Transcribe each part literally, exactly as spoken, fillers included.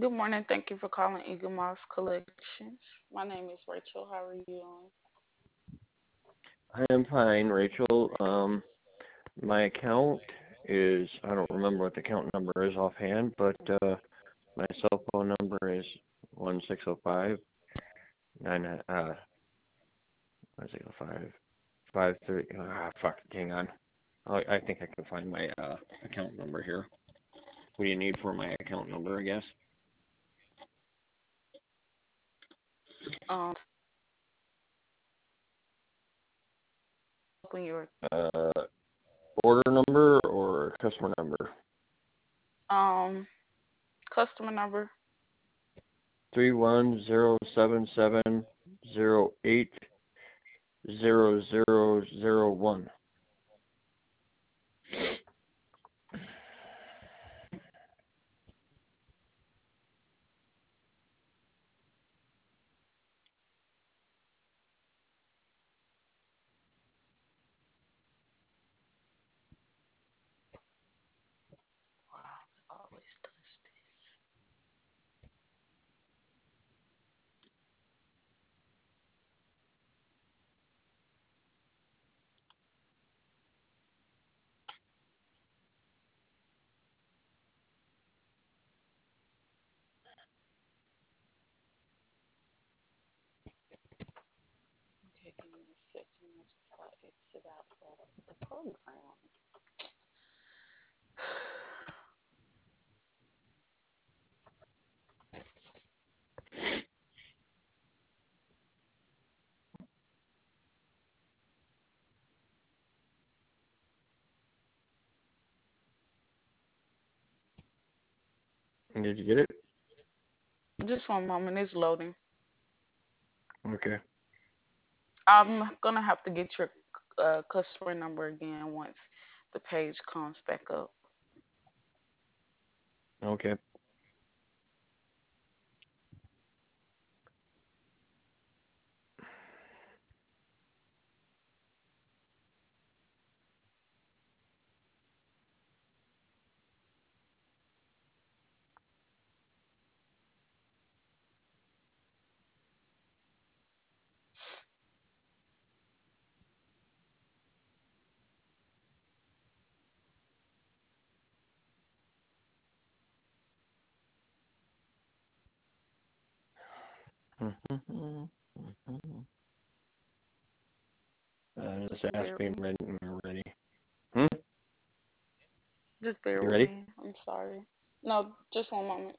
Good morning. Thank you for calling Eagle Moss Collections. My name is Rachel. How are you doing? I am fine, Rachel. Um, my account is, I don't remember what the account number is offhand, but uh, my cell phone number is one six zero five nine, uh, one six zero five five three. Ah, fuck, hang on. I, I think I can find my uh, account number here. What do you need for my account number, I guess? Um, open your Uh, order number or customer number? um customer number. Three one zero seven seven zero eight zero zero zero one. Wow, it always does this. Okay, give me a second. I just got to exit out of the program. Did you get it? Just one moment. It's loading. Okay. I'm gonna have to get your uh, customer number again once the page comes back up. Okay. Uh, just Just ask bear me with me. when you're ready. Hmm? Just bear You with ready? me. I'm sorry. No, just one moment.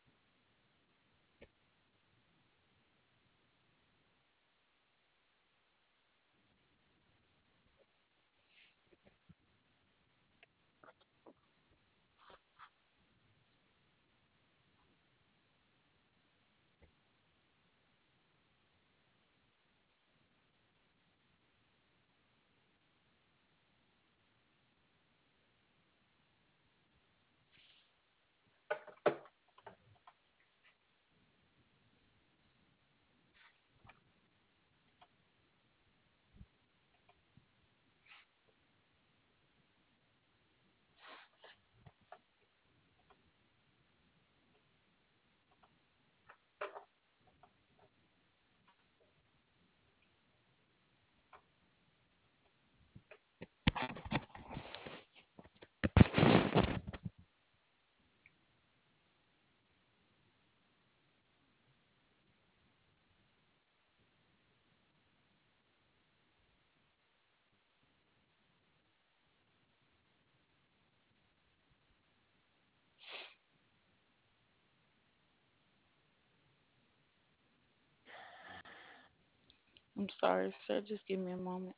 I'm sorry, sir. Just give me a moment.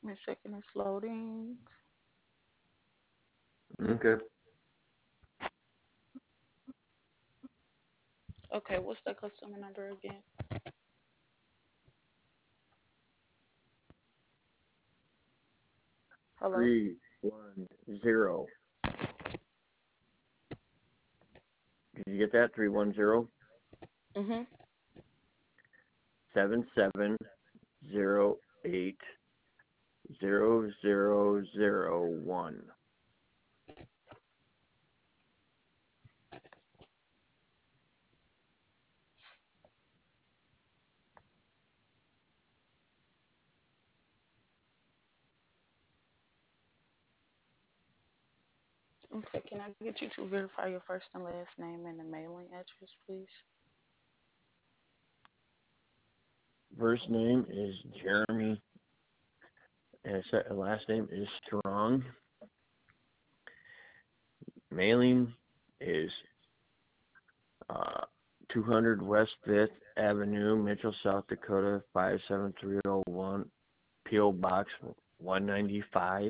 Give me a second, it's loading. Okay. Okay, what's that customer number again? Hello? Three one zero. Did you get that? Three one zero Mhm. seven seven zero eight zero zero zero one. Okay, can I get you to verify your first and last name and the mailing address, please? First name is Jeremy, and last name is Strong. Mailing is uh, two hundred West Fifth Avenue, Mitchell, South Dakota, five seven three zero one, P O. Box one ninety-five.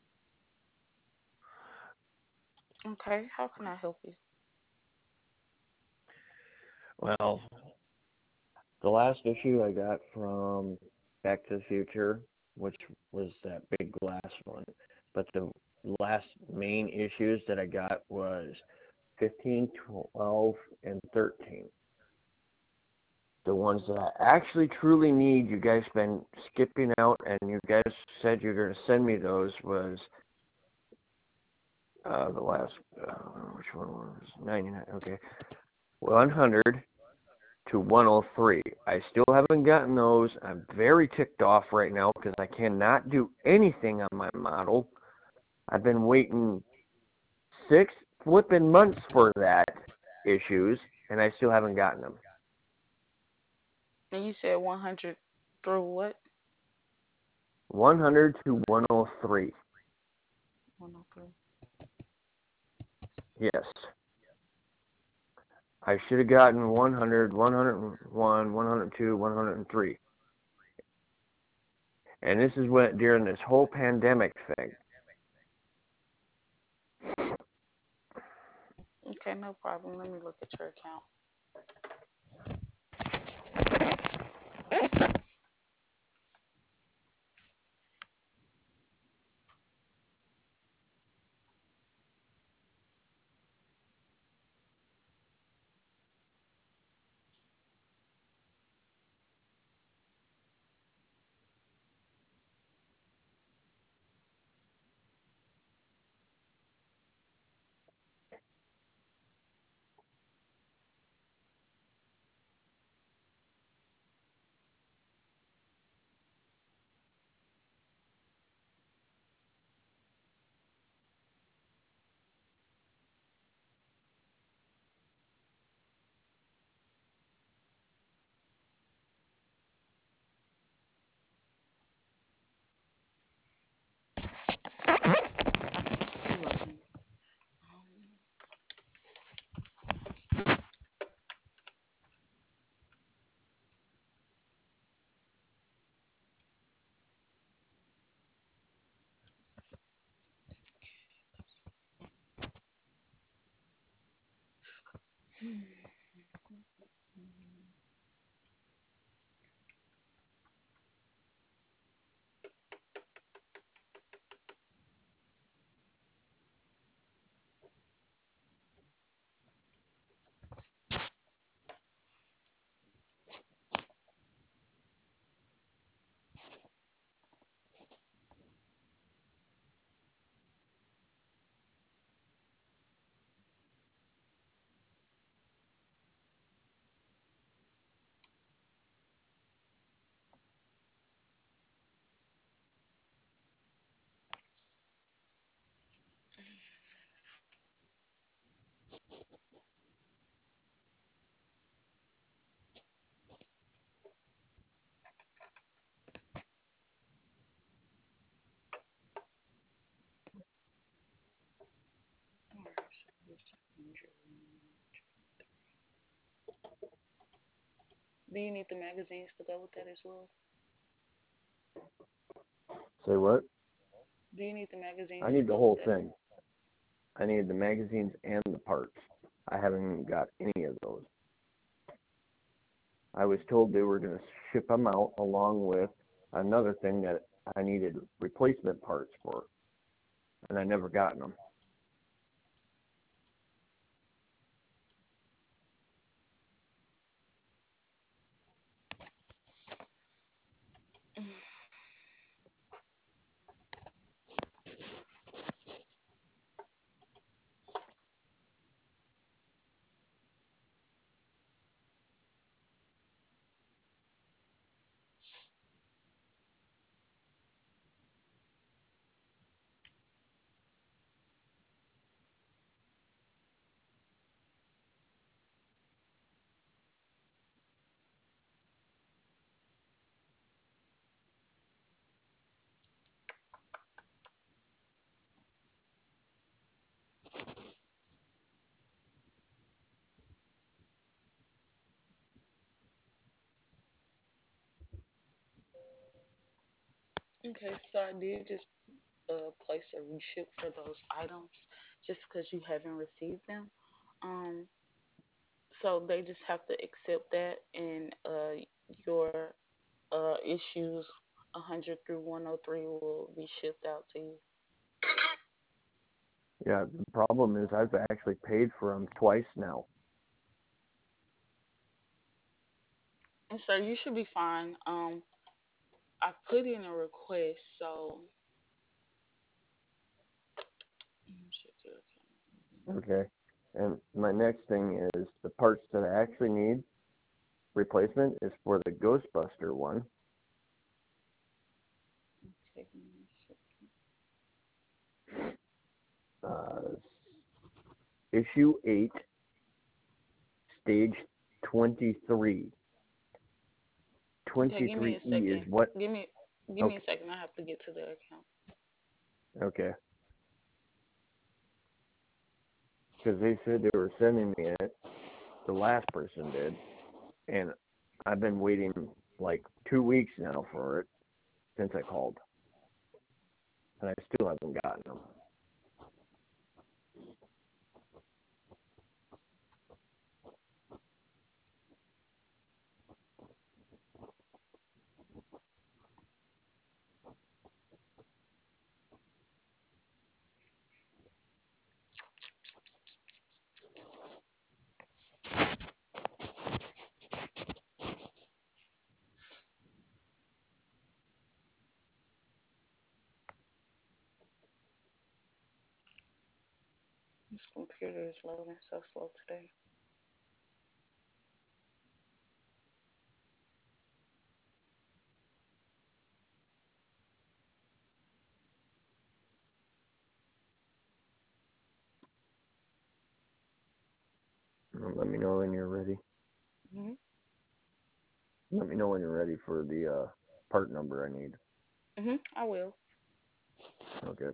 Okay, how can I help you? Well, the last issue I got from Back to the Future, which was that big glass one, but the last main issues that I got was fifteen, twelve, and thirteen. The ones that I actually truly need, you guys been skipping out, and you guys said you're going to send me those, was uh, the last, uh, which one was ninety-nine, okay, one hundred to one oh three. I still haven't gotten those. I'm very ticked off right now because I cannot do anything on my model. I've been waiting six flipping months for that issues, and I still haven't gotten them. And you said one hundred through what? one hundred to one oh three. one oh three. Yes. I should have gotten one hundred, one oh one, one oh two, one oh three. And this is when during this whole pandemic thing. Okay, no problem. Let me look at your account. Do you need the magazines to go with that as well? Say what? Do you need the I magazines need and the both whole sets? thing. I need the magazines and the parts. I haven't got any of those. I was told they were going to ship them out along with another thing that I needed replacement parts for, and I never gotten them. Okay, so I did just uh, place a reship for those items just because you haven't received them. Um, so they just have to accept that, and uh, your uh, issues one hundred through one oh three will be shipped out to you. Yeah, the problem is I've actually paid for them twice now. And sir, you should be fine. Um, I put in a request, so Okay. And my next thing is the parts that I actually need replacement is for the Ghostbuster one. Uh, issue eight, stage twenty-three. okay, give me a twenty-three E is second. what? Give me give me a Okay. second. I have to get to the account. Okay. Because they said they were sending me it. The last person did. And I've been waiting like two weeks now for it since I called. And I still haven't gotten them. This computer is loading so slow today. Let me know when you're ready. Mhm. Let me know when you're ready for the uh, part number I need. Mhm. I will. Okay.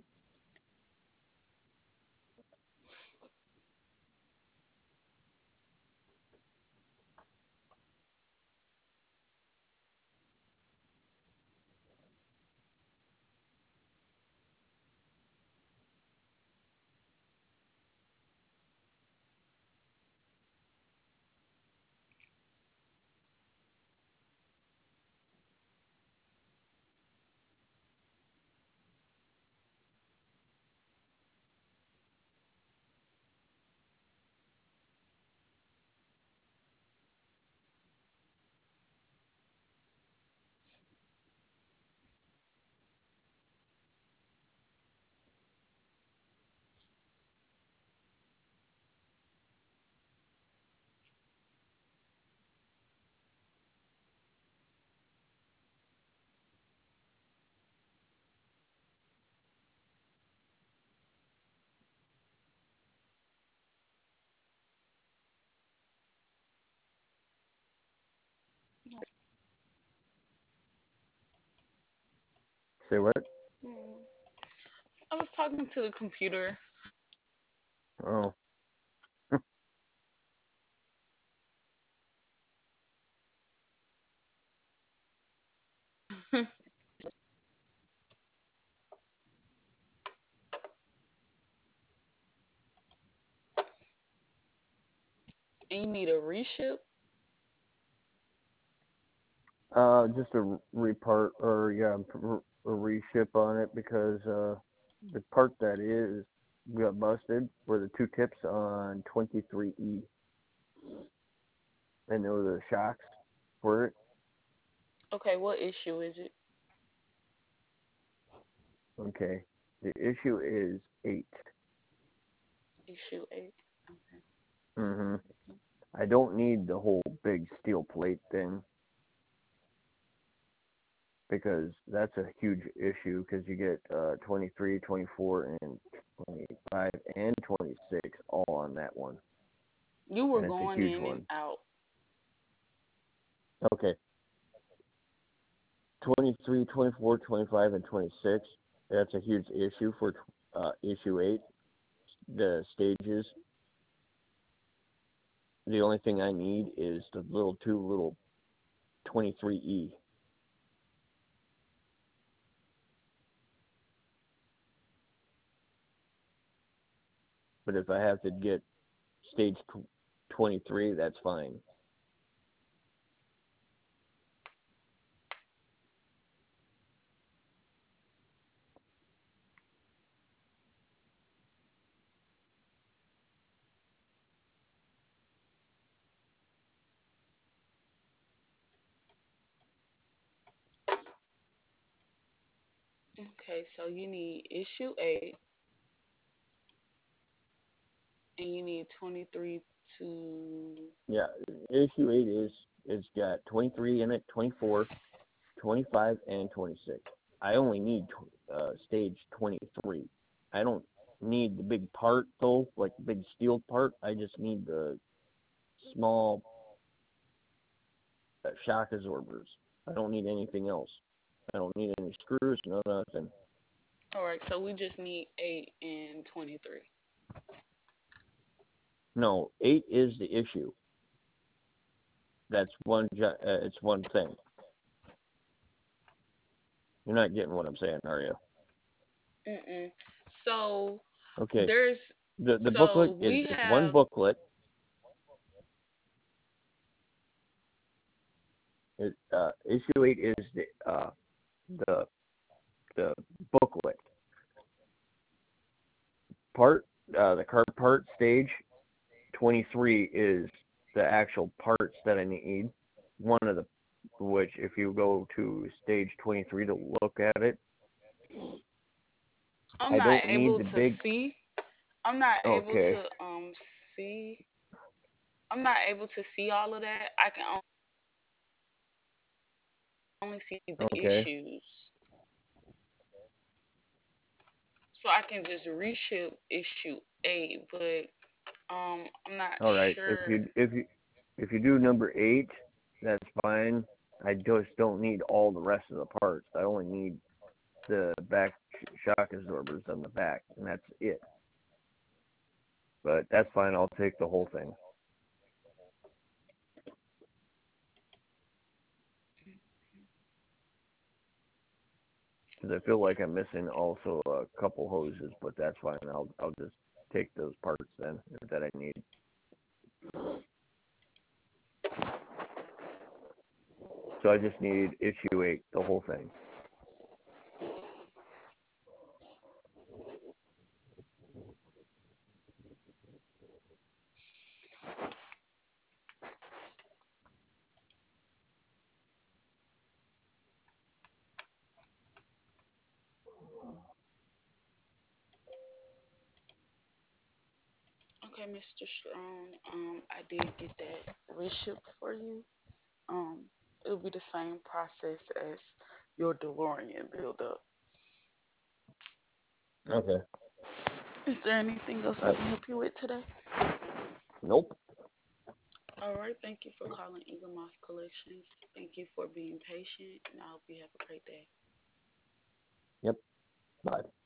Say what? Mm. I was talking to the computer. Oh. And you need a reship? Uh, just a repart or yeah, a reship on it because uh, the part that is got busted were the two tips on twenty-three E, and there were the shocks for it. Okay, what issue is it? Okay, the issue is eight. Issue eight. Okay. Mhm. I don't need the whole big steel plate thing because that's a huge issue because you get uh, twenty-three, twenty-four, and twenty-five and twenty-six all on that one, You were and it's a going huge in and one. out. Okay, twenty-three, twenty-four, twenty-five, and twenty-six. That's a huge issue for uh, issue eight. The stages. The only thing I need is the little two little twenty-three E. But if I have to get stage twenty-three, that's fine. Okay, so you need issue eight and you need twenty-three to. Yeah, issue eight is it's got twenty-three in it, twenty-four, twenty-five, and twenty-six. I only need uh, stage twenty-three. I don't need the big part though, like the big steel part. I just need the small uh, shock absorbers. I don't need anything else. I don't need any screws, no nothing. All right, so we just need eight and twenty-three. No, eight is the issue. That's one. Uh, it's one thing. You're not getting what I'm saying, are you? Mm-mm. So Okay. there's The the booklet so is we it's one have. booklet. It, uh, issue eight is the uh, the the booklet part. Uh, the card part stage twenty-three is the actual parts that I need. One of the which, if you go to stage twenty-three to look at it, I'm I not don't need able the to big. see. I'm not able Okay. to um see. I'm not able to see all of that. I can only see the Okay. issues. So I can just reship issue eight, but um I'm not All right. If sure. you if you if you do number eight, that's fine. I just don't need all the rest of the parts. I only need the back shock absorbers on the back, and that's it. But that's fine. I'll take the whole thing because I feel like I'm missing also a couple hoses, but that's fine. I'll I'll just take those parts then that I need. So I just need issue eight, the whole thing. Okay, mister Strong. Um, I did get that reshipped for you. Um, it'll be the same process as your DeLorean buildup. Okay. Is there anything else I Uh, can help you with today? nope. All right. Thank you for calling Eagle Moss Collections. Thank you for being patient, and I hope you have a great day. Yep. Bye.